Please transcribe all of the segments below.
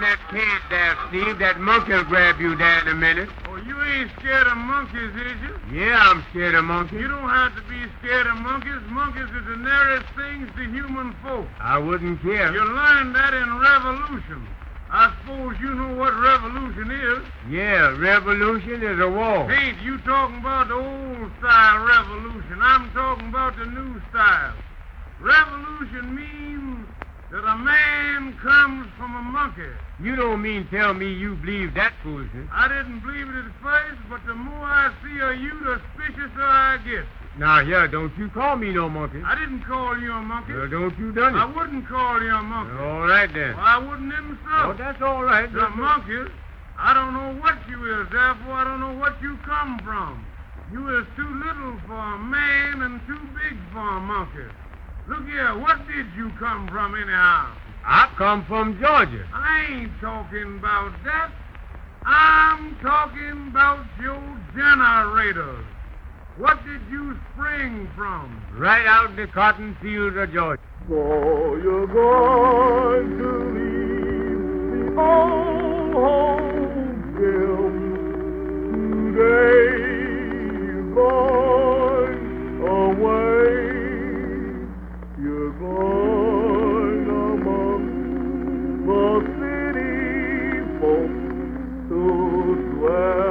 that cage there, Steve. That monkey'll grab you there in a minute. Oh, you ain't scared of monkeys, is you? Yeah, I'm scared of monkeys. You don't have to be scared of monkeys. Monkeys are the nearest things to human folk. I wouldn't care. You learned that in revolution. I suppose you know what revolution is. Yeah, revolution is a war. Ain't you talking about the old style revolution? I'm talking about the new style. Revolution means that a man comes from a monkey. You don't mean tell me you believe that foolishness. I didn't believe it at first, but the more I see of you, the suspiciouser I get. Now, here, don't you call me no monkey. I didn't call you a monkey. Well, don't you done it. I wouldn't call you a monkey. All right, then. Well, I wouldn't even so. Oh, that's all right. The monkeys, I don't know what you is, therefore I don't know what you come from. You is too little for a man and too big for a monkey. Look here, what did you come from anyhow? I come from Georgia. I ain't talking about that. I'm talking about your generators. What did you spring from? Right out in the cotton fields of Georgia. So you're going to leave the old home today. You're going away. You're going among the city folk to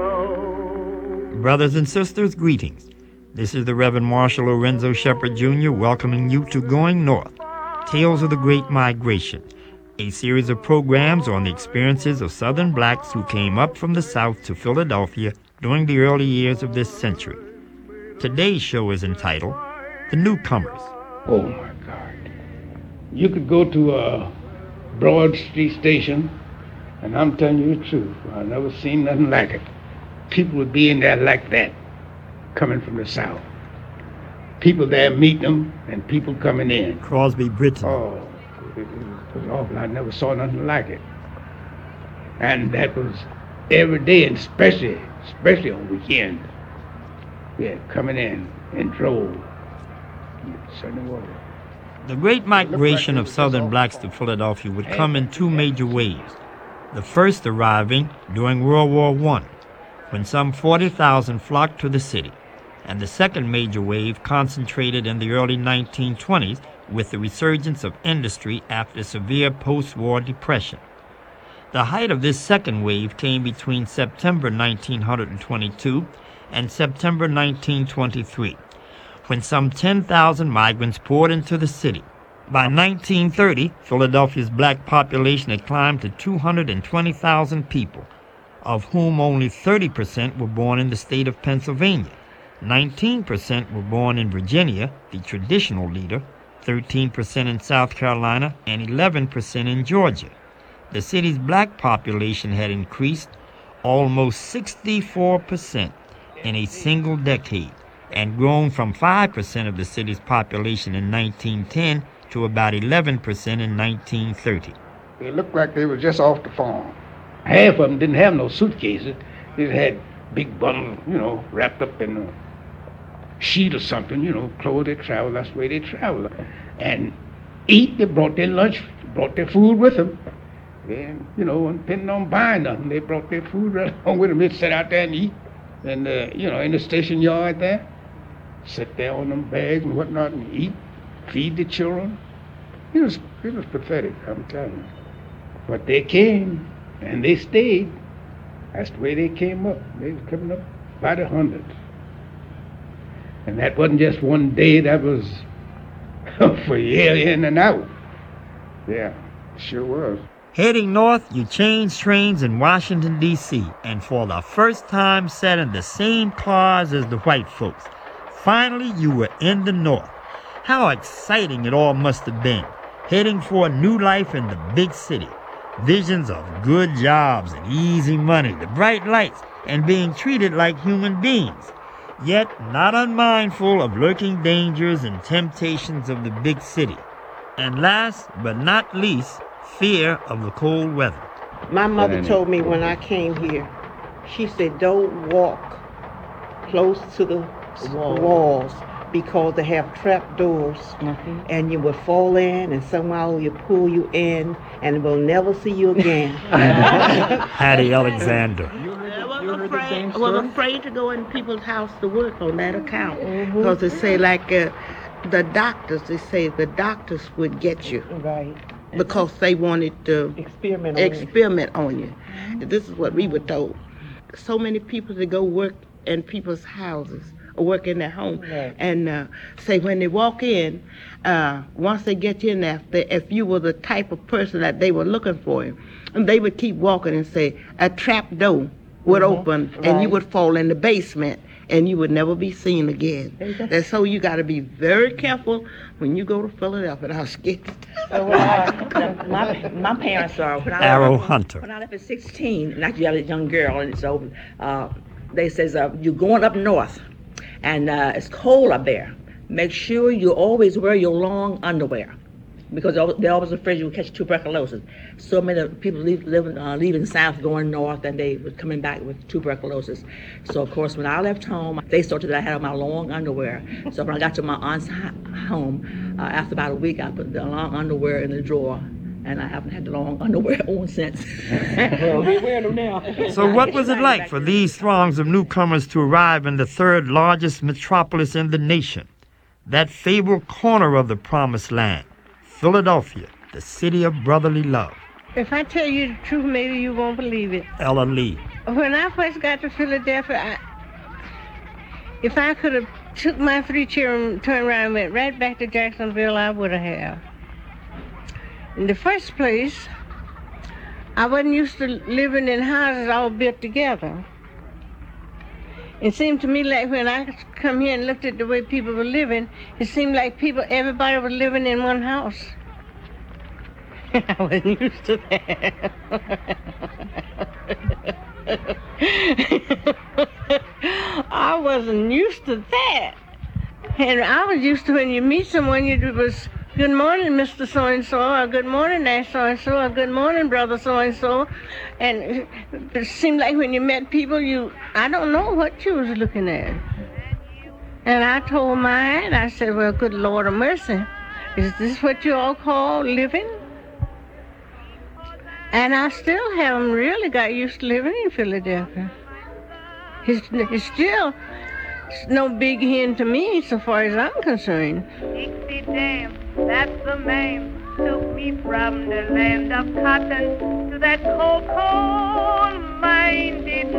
dwell. Brothers and sisters, greetings. This is the Reverend Marshall Lorenzo Shepard Jr. welcoming you to Going North, Tales of the Great Migration, a series of programs on the experiences of Southern blacks who came up from the South to Philadelphia during the early years of this century. Today's show is entitled The Newcomers. Oh, my God. You could go to a Broad Street station, and I'm telling you the truth, I've never seen nothing like it. People would be in there like that, coming from the South. People there meeting them, and people coming in. Crosby Britton. Oh, it was awful. I never saw nothing like it. And that was every day, and especially on weekends. Yeah, coming in droves. It certainly was. The Great Migration of Southern blacks to Philadelphia would come in two major waves. The first arriving during World War I, when some 40,000 flocked to the city, and the second major wave concentrated in the early 1920s with the resurgence of industry after severe post-war depression. The height of this second wave came between September 1922 and September 1923, when some 10,000 migrants poured into the city. By 1930, Philadelphia's black population had climbed to 220,000 people, of whom only 30% were born in the state of Pennsylvania. 19% were born in Virginia, the traditional leader, 13% in South Carolina, and 11% in Georgia. The city's black population had increased almost 64% in a single decade, and grown from 5% of the city's population in 1910 to about 11% in 1930. They looked like they were just off the farm. Half of them didn't have no suitcases. They had big bundles, wrapped up in a sheet or something, clothes they traveled. That's the way they traveled. And they brought their lunch, brought their food with them. And, and depending on buying nothing, they brought their food right along with them. They'd sit out there and eat. And, in the station yard there, sit there on them bags and whatnot and eat, feed the children. It was pathetic, I'm telling you. But they came and they stayed. That's the way they came up. They was coming up by the hundreds. And that wasn't just one day, that was for a year in and out. Yeah, it sure was. Heading north, you changed trains in Washington, D.C., and for the first time sat in the same cars as the white folks. Finally, you were in the north. How exciting it all must have been, heading for a new life in the big city. Visions of good jobs and easy money, the bright lights, and being treated like human beings, yet not unmindful of lurking dangers and temptations of the big city. And last but not least, fear of the cold weather. My mother told me when I came here, she said, don't walk close to the walls because they have trap doors, and you would fall in, and somehow you pull you in, and we'll never see you again. Hattie Alexander. I was afraid to go in people's house to work on that account, because they say like the doctors. They say the doctors would get you, Right. because they wanted to Experiment on you. This is what we were told. So many people that go work in people's houses or work in their home, Right. and say when they walk in, once they get you in there, if you were the type of person that they were looking for, and they would keep walking and say a trap door would open, and you Right. would fall in the basement, and you would never be seen again. And so you got to be very careful when you go to Philadelphia. I was scared. My parents are when Arrow Hunter. When I left at 16, and actually I was a young girl, and so they says you're going up north, and it's cold up there. Make sure you always wear your long underwear, because they're always afraid you'll catch tuberculosis. So many people leaving south going north, and they were coming back with tuberculosis. So of course, when I left home, they saw that I had on my long underwear. So when I got to my aunt's home, after about a week, I put the long underwear in the drawer, and I haven't had the long underwear on since. Well, they're wearing them now. So what was it like for these throngs of newcomers to arrive in the third largest metropolis in the nation, that fabled corner of the promised land, Philadelphia, the city of brotherly love? If I tell you the truth, maybe you won't believe it. Ella Lee. When I first got to Philadelphia, if I could have took my 3 children, turned around and went right back to Jacksonville, I would have. In the first place, I wasn't used to living in houses all built together. It seemed to me like when I come here and looked at the way people were living, it seemed like everybody was living in one house. I wasn't used to that. I wasn't used to that. And I was used to when you meet someone, it was, good morning, Mr. So-and-so, or good morning, Aunt so-and-so, or good morning, brother so-and-so. And it seemed like when you met people, I don't know what you was looking at. And I told my aunt, I said, well, good Lord of mercy, is this what you all call living? And I still haven't really got used to living in Philadelphia. It's still no big hint to me so far as I'm concerned. Dixie Dam, that's the name, took me from the land of cotton to that cold, cold-minded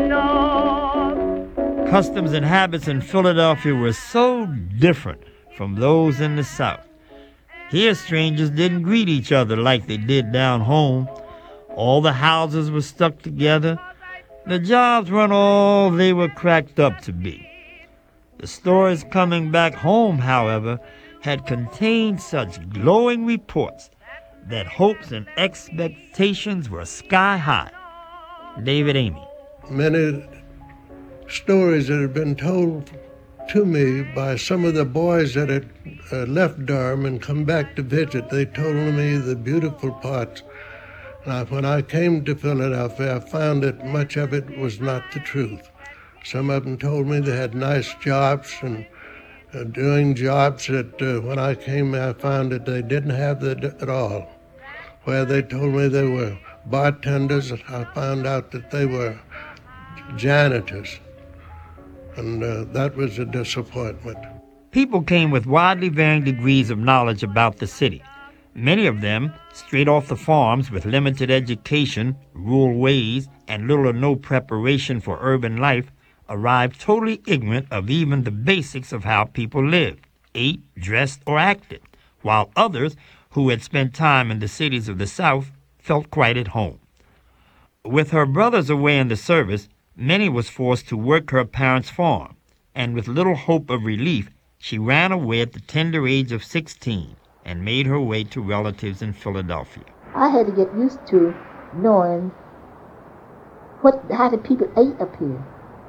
north. Customs and habits in Philadelphia were so different from those in the South. Here, strangers didn't greet each other like they did down home. All the houses were stuck together. The jobs weren't all they were cracked up to be. The stories coming back home, however, had contained such glowing reports that hopes and expectations were sky high. David Amy. Many stories that had been told to me by some of the boys that had left Durham and come back to visit, they told me the beautiful parts. When I came to Philadelphia, I found that much of it was not the truth. Some of them told me they had nice jobs and doing jobs that when I came, I found that they didn't have that at all. Where they told me they were bartenders, I found out that they were janitors. And that was a disappointment. People came with widely varying degrees of knowledge about the city. Many of them straight off the farms with limited education, rural ways, and little or no preparation for urban life, arrived totally ignorant of even the basics of how people lived, ate, dressed, or acted, while others who had spent time in the cities of the South felt quite at home. With her brothers away in the service, Minnie was forced to work her parents' farm, and with little hope of relief, she ran away at the tender age of 16 and made her way to relatives in Philadelphia. I had to get used to knowing how the people ate up here.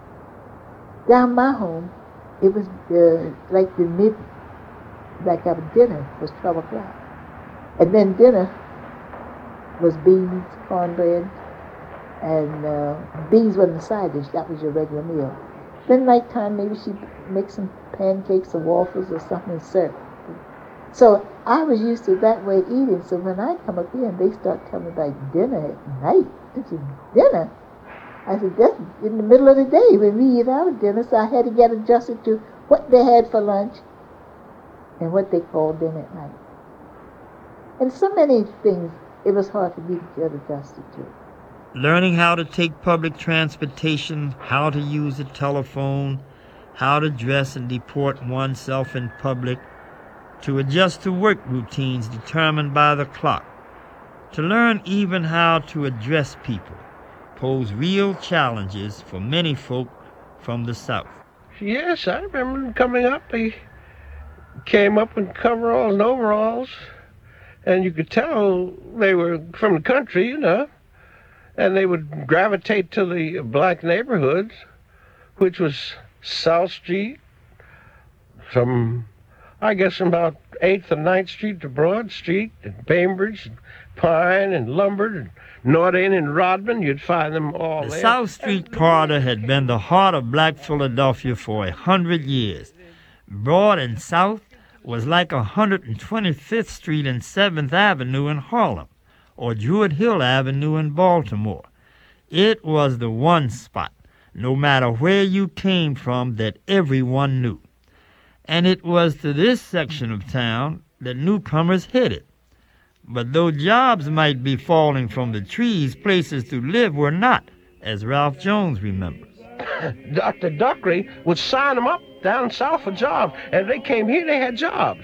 Down my home, it was like our dinner was 12 o'clock. And then dinner was beans, cornbread, and beans wasn't the side dish, that was your regular meal. Then nighttime, maybe she'd make some pancakes or waffles or something and serve it. So I was used to that way of eating. So when I come up here and they start telling me about dinner at night, I said, dinner? I said, that's in the middle of the day when we eat our dinner. So I had to get adjusted to what they had for lunch and what they called dinner at night. And so many things, it was hard for me to get adjusted to. Learning how to take public transportation, how to use a telephone, how to dress and deport oneself in public, to adjust to work routines determined by the clock, to learn even how to address people, pose real challenges for many folk from the South. Yes, I remember them coming up. They came up in coveralls and overalls, and you could tell they were from the country, you know, and they would gravitate to the black neighborhoods, which was South Street, from about 8th and 9th Street to Broad Street, and Bainbridge, and Pine, and Lombard, and North End and Rodman. You'd find them all The there. South Street corridor had been the heart of black Philadelphia for 100 years. Broad and South was like 125th Street and 7th Avenue in Harlem, or Druid Hill Avenue in Baltimore. It was the one spot, no matter where you came from, that everyone knew. And it was to this section of town that newcomers headed. But though jobs might be falling from the trees, places to live were not, as Ralph Jones remembers. Dr. Duckery would sign them up down south for jobs, and they came here, they had jobs.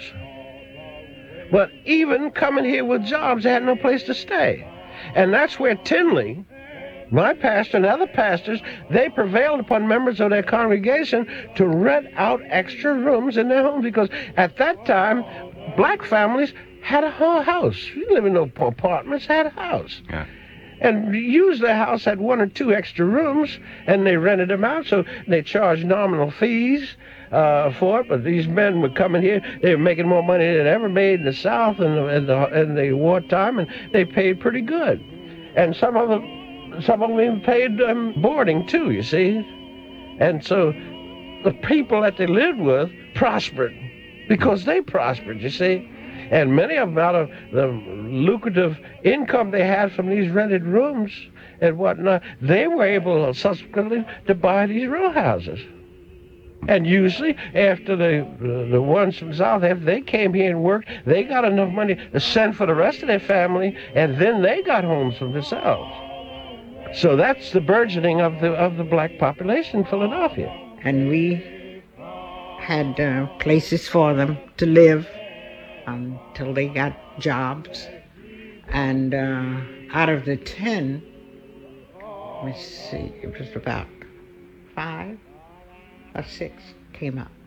But even coming here with jobs, they had no place to stay. And that's where Tinley, my pastor and other pastors, they prevailed upon members of their congregation to rent out extra rooms in their homes, because at that time, black families had a whole house. We didn't live in no apartments, had a house. Yeah. And usually the house had 1 or 2 extra rooms, and they rented them out, so they charged nominal fees for it. But these men were coming here, they were making more money than ever made in the South in the wartime, and they paid pretty good. And some of them even paid boarding too, you see. And so the people that they lived with prospered because they prospered, you see. And many of them, out of the lucrative income they had from these rented rooms and whatnot, they were able subsequently to buy these row houses. And usually, after the ones from the South, after they came here and worked, they got enough money to send for the rest of their family, and then they got homes for themselves. So that's the burgeoning of the black population in Philadelphia. And we had places for them to live until they got jobs. And out of the 10, let's see, it was about 5 or 6 came out.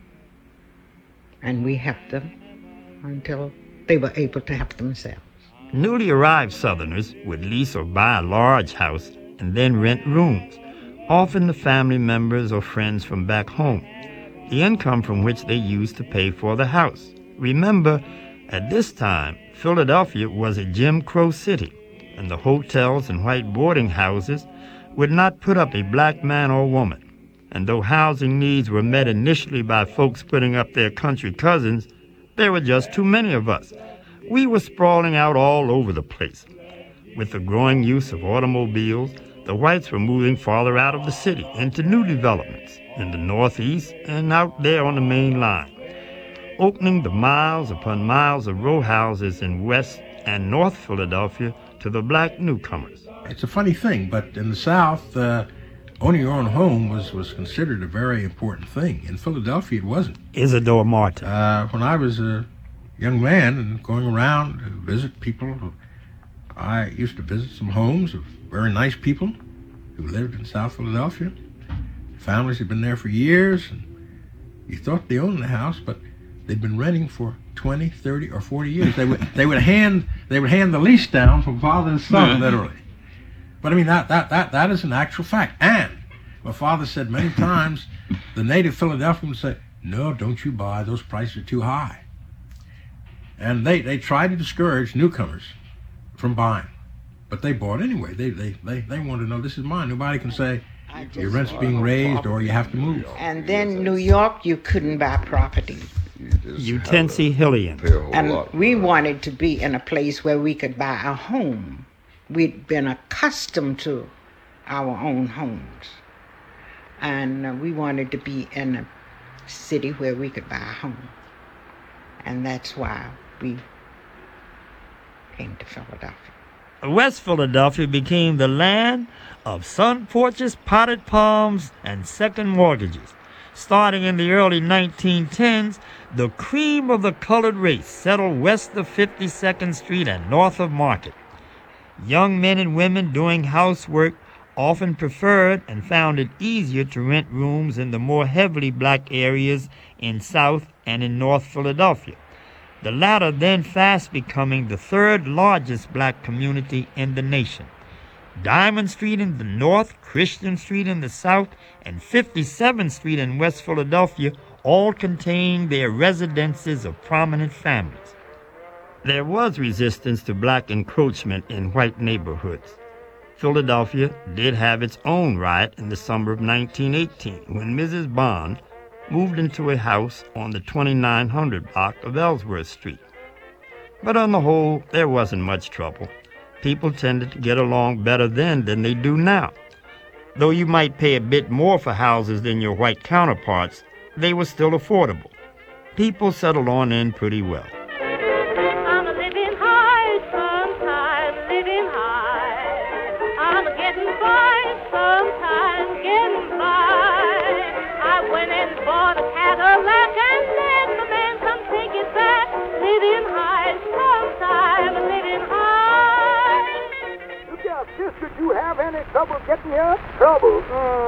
And we helped them until they were able to help themselves. Newly arrived Southerners would lease or buy a large house and then rent rooms, often to family members or friends from back home, the income from which they used to pay for the house. Remember, at this time, Philadelphia was a Jim Crow city, and the hotels and white boarding houses would not put up a black man or woman. And though housing needs were met initially by folks putting up their country cousins, there were just too many of us. We were sprawling out all over the place. With the growing use of automobiles, the whites were moving farther out of the city into new developments in the Northeast and out there on the main line, opening the miles upon miles of row houses in West and North Philadelphia to the black newcomers. It's a funny thing, but in the South, owning your own home was considered a very important thing. In Philadelphia, it wasn't. Isidore Martin. When I was a young man and going around to visit people, I used to visit some homes of very nice people who lived in South Philadelphia. Families had been there for years, and you thought they owned the house, but they'd been renting for 20, 30, or 40 years. They would hand the lease down from father and son, literally. But I mean, that is an actual fact. And my father said many times, the native Philadelphian would say, "No, don't you buy, those prices are too high." And they tried to discourage newcomers from buying. But they bought anyway. They wanted to know, this is mine. Nobody can say, Your rent's being raised or you have to move. And then New York, you couldn't buy property. Utensi Hillian. And we wanted to be in a place where we could buy a home. We'd been accustomed to our own homes. And we wanted to be in a city where we could buy a home. And that's why we came to Philadelphia. West Philadelphia became the land of sun porches, potted palms, and second mortgages. Starting in the early 1910s, the cream of the colored race settled west of 52nd Street and north of Market. Young men and women doing housework often preferred and found it easier to rent rooms in the more heavily black areas in South and in North Philadelphia, the latter then fast becoming the third largest black community in the nation. Diamond Street in the north, Christian Street in the south, and 57th Street in West Philadelphia all contained their residences of prominent families. There was resistance to black encroachment in white neighborhoods. Philadelphia did have its own riot in the summer of 1918 when Mrs. Bond moved into a house on the 2900 block of Ellsworth Street. But on the whole, there wasn't much trouble. People tended to get along better then than they do now. Though you might pay a bit more for houses than your white counterparts, they were still affordable. People settled on in pretty well. I'm living high sometimes, living high. I'm getting by sometimes, getting by. I went and bought a Cadillac and let the man come take it back. Living high sometimes, living high. Look here, sis, did you have any trouble getting here? Trouble?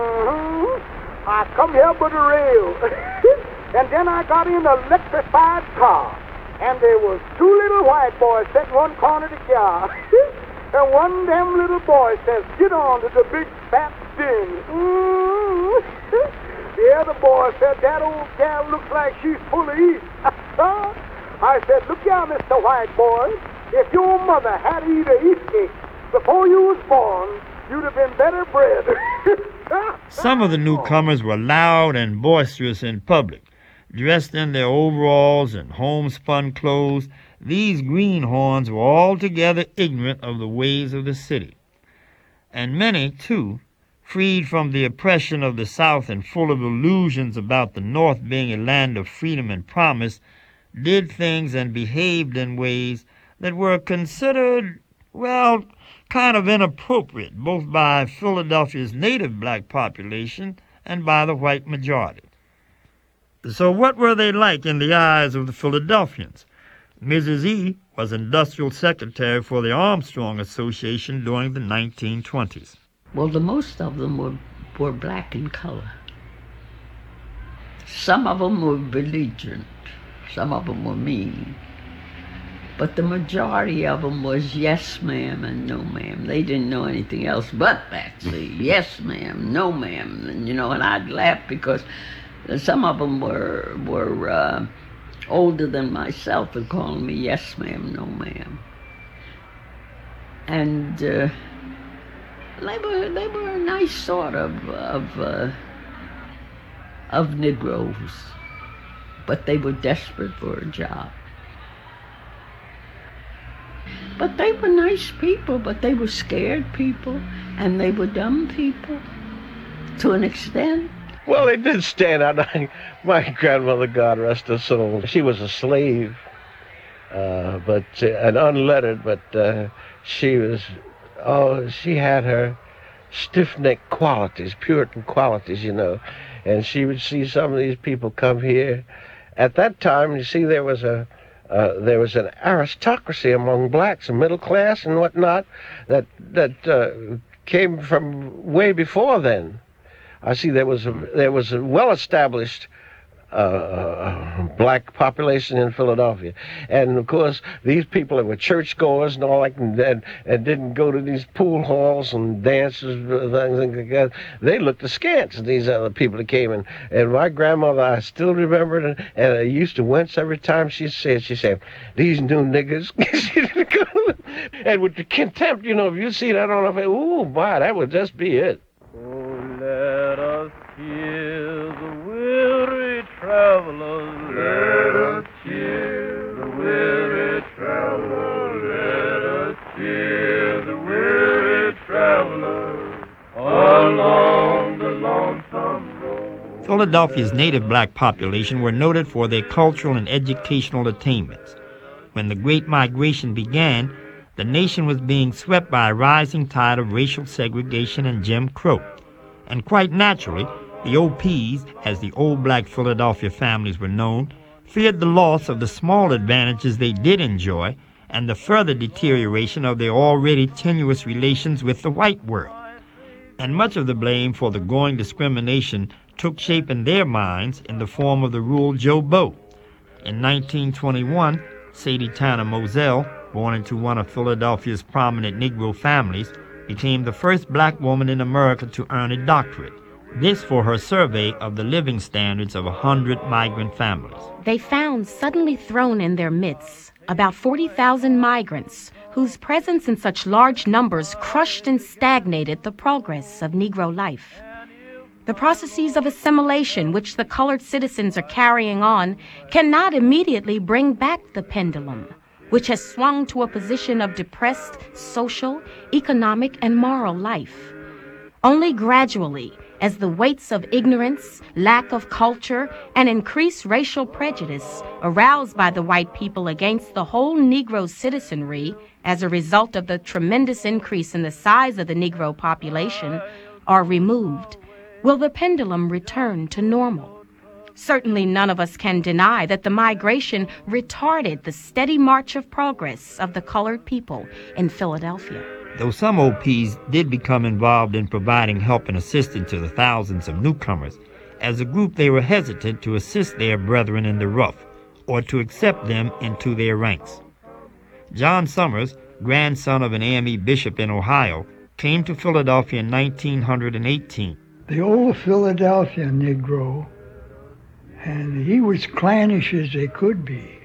I come here by the rail. And then I got in an electrified car. And there was two little white boys sitting one corner of the car. And one of them little boys says, get on to the big fat thing. The other boy said, that old gal looks like she's full of yeast. I said, look here, Mr. White Boy. If your mother had eaten a yeast cake before you was born, you'd have been better bred. Some of the newcomers were loud and boisterous in public. Dressed in their overalls and homespun clothes, these greenhorns were altogether ignorant of the ways of the city. And many, too, freed from the oppression of the South and full of illusions about the North being a land of freedom and promise, did things and behaved in ways that were considered, well, kind of inappropriate, both by Philadelphia's native black population and by the white majority. So what were they like in the eyes of the Philadelphians? Mrs. E. was industrial secretary for the Armstrong Association during the 1920s. Well, the most of them were black in color. Some of them were belligerent. Some of them were mean. But the majority of them was yes, ma'am, and no, ma'am. They didn't know anything else but that. See, yes, ma'am, no, ma'am. And, and I'd laugh because some of them were older than myself and calling me yes, ma'am, no, ma'am. And they were a nice sort of Negroes, but they were desperate for a job. But they were nice people, but they were scared people, and they were dumb people, to an extent. Well, they did stand out. My grandmother, God rest her soul, she was a slave, but an unlettered, but she had her stiff-necked qualities, Puritan qualities, and she would see some of these people come here. At that time, you see, there was an aristocracy among blacks, a middle class and whatnot, that came from way before then. I see there was a well-established black population in Philadelphia, and of course these people that were churchgoers and all that, and didn't go to these pool halls and dances, things like that. They looked askance at these other people that came in. And my grandmother, I still remember it, and I used to wince every time she said, "These new niggas," and with the contempt, if you see that on her face, ooh, my, that would just be it. Oh, Philadelphia's native black population were noted for their cultural and educational attainments. When the Great Migration began, the nation was being swept by a rising tide of racial segregation and Jim Crow. And quite naturally, the OPs, as the old black Philadelphia families were known, feared the loss of the small advantages they did enjoy and the further deterioration of their already tenuous relations with the white world. And much of the blame for the growing discrimination took shape in their minds in the form of the rule Joe Bow. In 1921, Sadie Tanner Moselle, born into one of Philadelphia's prominent Negro families, became the first black woman in America to earn a doctorate. This for her survey of the living standards of 100 migrant families. They found suddenly thrown in their midst about 40,000 migrants whose presence in such large numbers crushed and stagnated the progress of Negro life. The processes of assimilation which the colored citizens are carrying on cannot immediately bring back the pendulum, which has swung to a position of depressed social, economic, and moral life. Only gradually, as the weights of ignorance, lack of culture, and increased racial prejudice aroused by the white people against the whole Negro citizenry as a result of the tremendous increase in the size of the Negro population are removed, will the pendulum return to normal. Certainly none of us can deny that the migration retarded the steady march of progress of the colored people in Philadelphia. Though some OPs did become involved in providing help and assistance to the thousands of newcomers, as a group they were hesitant to assist their brethren in the rough or to accept them into their ranks. John Summers, grandson of an AME bishop in Ohio, came to Philadelphia in 1918. The old Philadelphia Negro, and he was clannish as they could be,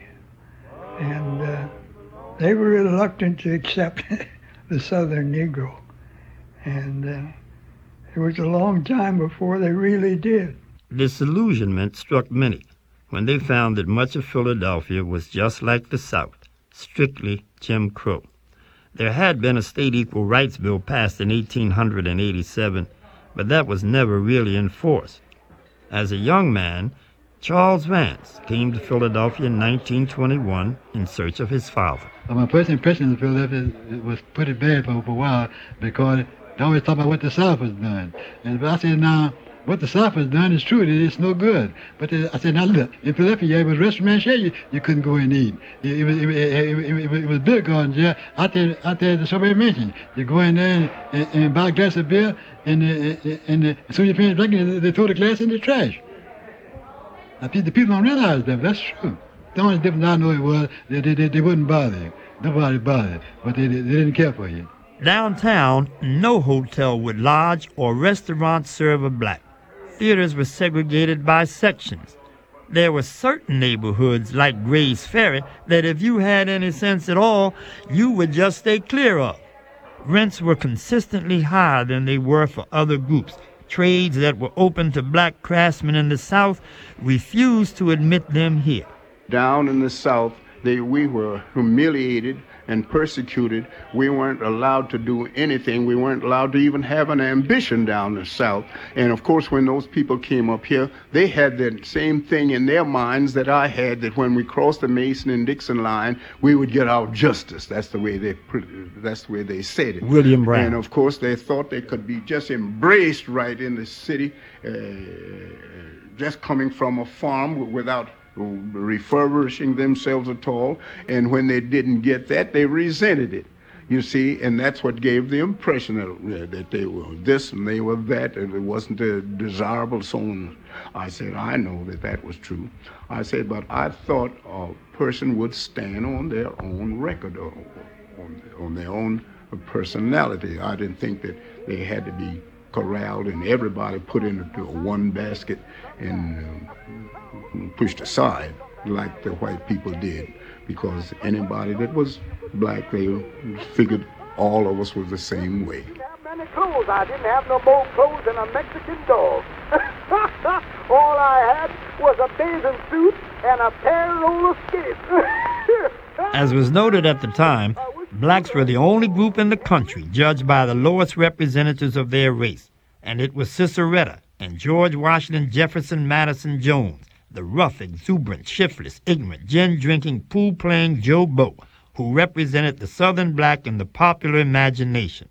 and they were reluctant to accept the Southern Negro, and it was a long time before they really did. Disillusionment struck many when they found that much of Philadelphia was just like the South, strictly Jim Crow. There had been a state equal rights bill passed in 1887, but that was never really enforced. As a young man, Charles Vance came to Philadelphia in 1921 in search of his father. My first impression of Philadelphia was pretty bad for a while because they always talk about what the South was doing. And I said, now, what the South has done is true, it's no good. But I said, now look, in Philadelphia, it was restaurant share, you couldn't go and eat. It was beer gardens, yeah, out there at the Strawberry Mansion. You go in there and buy a glass of beer, and as soon as you finish drinking, they throw the glass in the trash. Now, the people don't realize that, that's true. The only difference I know it was they wouldn't bother you. Nobody bothered, but they didn't care for you. Downtown, no hotel would lodge or restaurant serve a black. Theaters were segregated by sections. There were certain neighborhoods, like Gray's Ferry, that if you had any sense at all, you would just stay clear of. Rents were consistently higher than they were for other groups. Trades that were open to black craftsmen in the South refused to admit them here. Down in the South, we were humiliated and persecuted. We weren't allowed to do anything. We weren't allowed to even have an ambition down the South. And of course, when those people came up here, they had the same thing in their minds that I had, that when we crossed the Mason and Dixon line, we would get our justice. That's the way they said it. William Brown. And of course, they thought they could be just embraced right in the city, just coming from a farm without refurbishing themselves at all, and when they didn't get that, they resented it, you see, and that's what gave the impression that they were this and they were that, and it wasn't desirable, so on. I said, I know that was true. I said, but I thought a person would stand on their own record, or on their own personality. I didn't think that they had to be corralled and everybody put into one basket and pushed aside like the white people did, because anybody that was black, they figured all of us were the same way. Many clothes. I didn't have no more clothes than a Mexican dog. All I had was a bathing suit and a pair of roller skates. As was noted at the time, blacks were the only group in the country judged by the lowest representatives of their race, and it was Ciceretta, and George Washington Jefferson Madison Jones, the rough, exuberant, shiftless, ignorant, gin-drinking, pool-playing Joe Bow, who represented the Southern black in the popular imagination.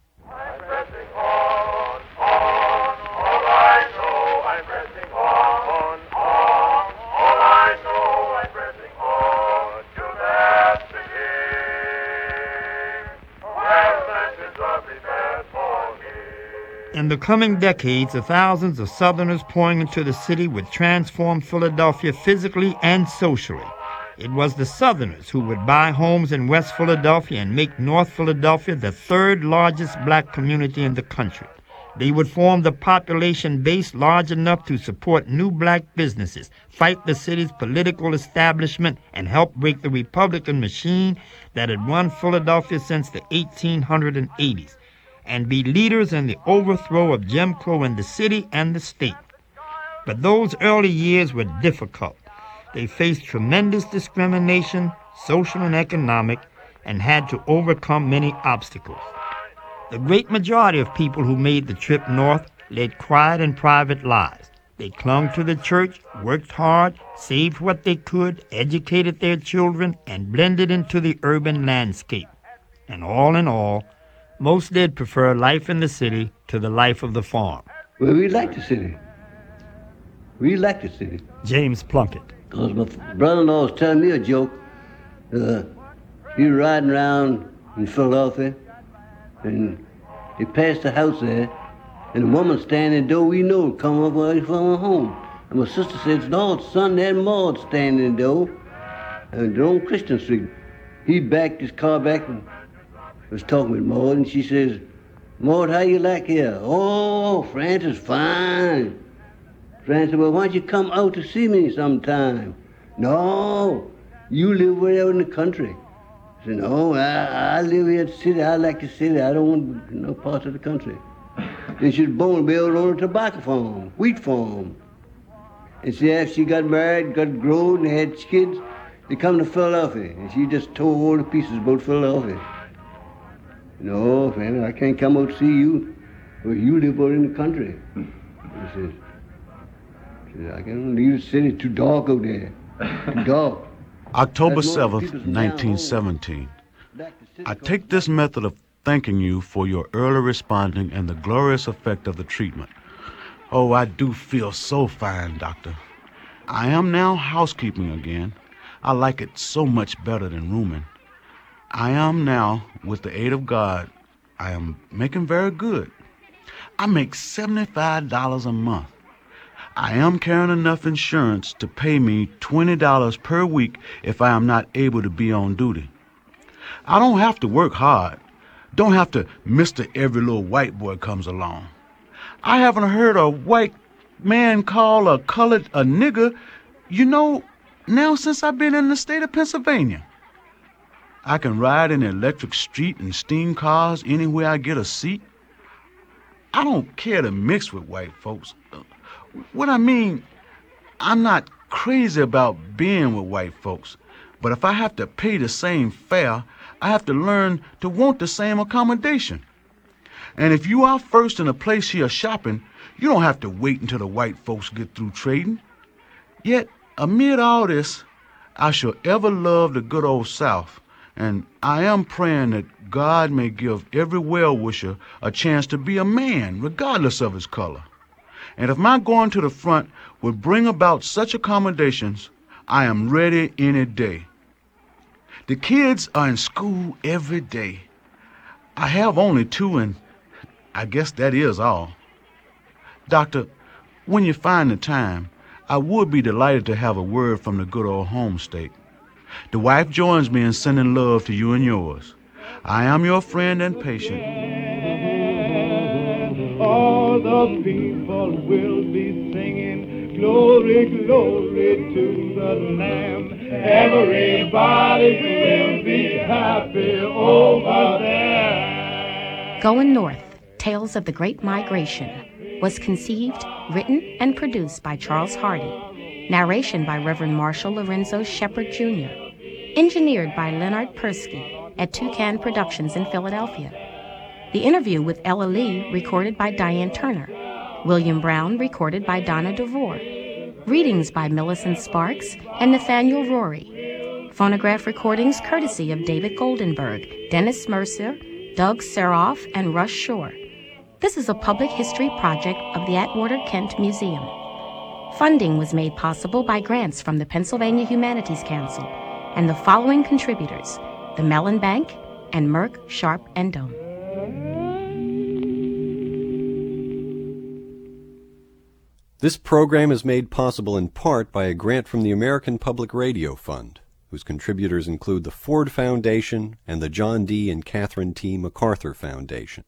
In the coming decades, the thousands of Southerners pouring into the city would transform Philadelphia physically and socially. It was the Southerners who would buy homes in West Philadelphia and make North Philadelphia the third largest black community in the country. They would form the population base large enough to support new black businesses, fight the city's political establishment, and help break the Republican machine that had run Philadelphia since the 1880s, and be leaders in the overthrow of Jim Crow in the city and the state. But those early years were difficult. They faced tremendous discrimination, social and economic, and had to overcome many obstacles. The great majority of people who made the trip north led quiet and private lives. They clung to the church, worked hard, saved what they could, educated their children, and blended into the urban landscape. And all in all, most did prefer life in the city to the life of the farm. Well, we like the city. We like the city. James Plunkett. Because my brother-in-law was telling me a joke. He was riding around in Philadelphia, and he passed the house there, and a woman standing at the door, we know, come up from her home. And my sister says, no, son, that Maud standing at the door, and on Christian Street. He backed his car back and was talking with Maud, and she says, Maud, how you like here? Oh, Francis, fine. Francis, well, why don't you come out to see me sometime? No, you live way out in the country. I said, no, I live here in the city. I like the city. I don't want no parts of the country. Then she was born and built on a tobacco farm, wheat farm. And see, after she got married, got grown, and had kids, they come to Philadelphia. And she just tore all the pieces about Philadelphia. No, Fanny, I can't come out to see you. Well, you live out in the country. I said, I can't leave the city, too dark out there. Too dark. October 7th, 1917. I take this method of thanking you for your early responding and the glorious effect of the treatment. Oh, I do feel so fine, Doctor. I am now housekeeping again. I like it so much better than rooming. I am now, with the aid of God, I am making very good. I make $75 a month. I am carrying enough insurance to pay me $20 per week if I am not able to be on duty. I don't have to work hard. Don't have to mister every little white boy comes along. I haven't heard a white man call a colored a nigger, now since I've been in the state of Pennsylvania. I can ride in the electric street and steam cars anywhere I get a seat. I don't care to mix with white folks. What I mean, I'm not crazy about being with white folks, but if I have to pay the same fare, I have to learn to want the same accommodation. And if you are first in a place here shopping, you don't have to wait until the white folks get through trading. Yet, amid all this, I shall ever love the good old South, and I am praying that God may give every well-wisher a chance to be a man, regardless of his color. And if my going to the front would bring about such accommodations, I am ready any day. The kids are in school every day. I have only 2, and I guess that is all. Doctor, when you find the time, I would be delighted to have a word from the good old home state. The wife joins me in sending love to you and yours. I am your friend and patient. All the people will be singing, glory, glory to the Lamb. Everybody will be happy over there. Going North, Tales of the Great Migration, was conceived, written, and produced by Charles Hardy. Narration by Reverend Marshall Lorenzo Shepard Jr. Engineered by Leonard Persky at Toucan Productions in Philadelphia. The interview with Ella Lee recorded by Diane Turner. William Brown recorded by Donna DeVore. Readings by Millicent Sparks and Nathaniel Rory. Phonograph recordings courtesy of David Goldenberg, Dennis Mercer, Doug Seroff, and Russ Shore. This is a public history project of the Atwater Kent Museum. Funding was made possible by grants from the Pennsylvania Humanities Council and the following contributors: the Mellon Bank and Merck, Sharp, and Doan. This program is made possible in part by a grant from the American Public Radio Fund, whose contributors include the Ford Foundation and the John D. and Catherine T. MacArthur Foundation.